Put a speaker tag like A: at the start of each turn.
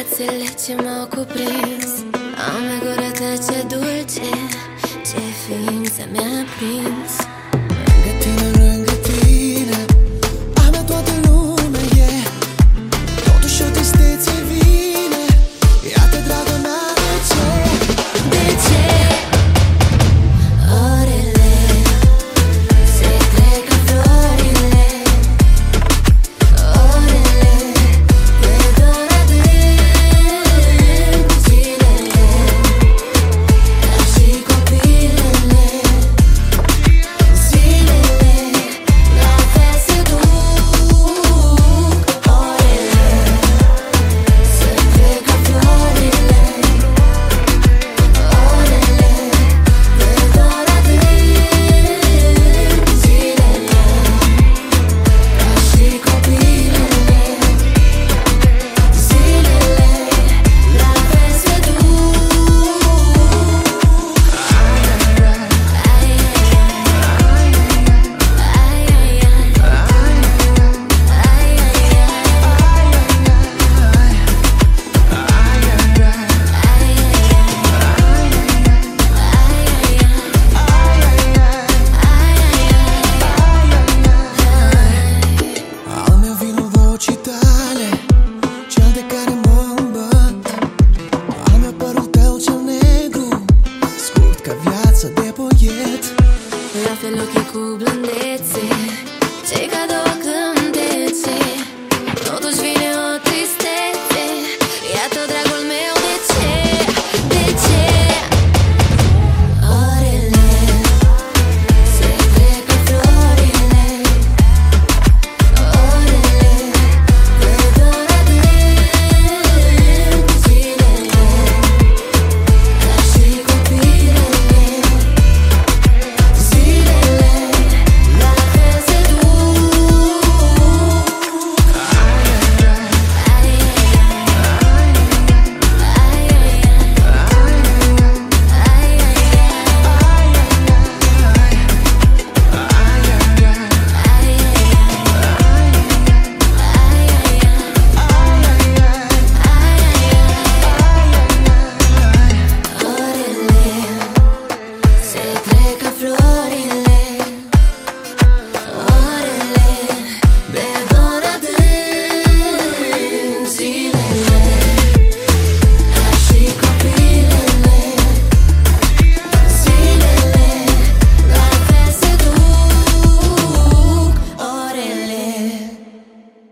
A: brațele ce m-au cuprins. Am în gură ce dulce, ce ființă mi-a prins.
B: Lângă tine, a mea toată lumea e. Totuși o tristețe vine. Iată, draga mea, de ce?
A: De ce? Orele se trec ca florile. Orele te dor adânc. Zilele ca și copilele. Zilele la fel se duc. Orele se trec ca florile. Orele te dor adânc. Zilele ca și copilele. Zilele la fel se duc.
B: Al meu vinul vocii tale, cel de care mă îmbăt. Al meu părul tău cel negru, scurt ca viața de poet.
A: La fel ochii cu blândețe, cei ca două cântece. Totuși vine o tristețe. Iată, dragul meu, de ce? De ce? Orele se trec ca florile. Orele te dor adânc. Zilele ca și copilele. Zilele la fel se duc. Orele se trec ca florile.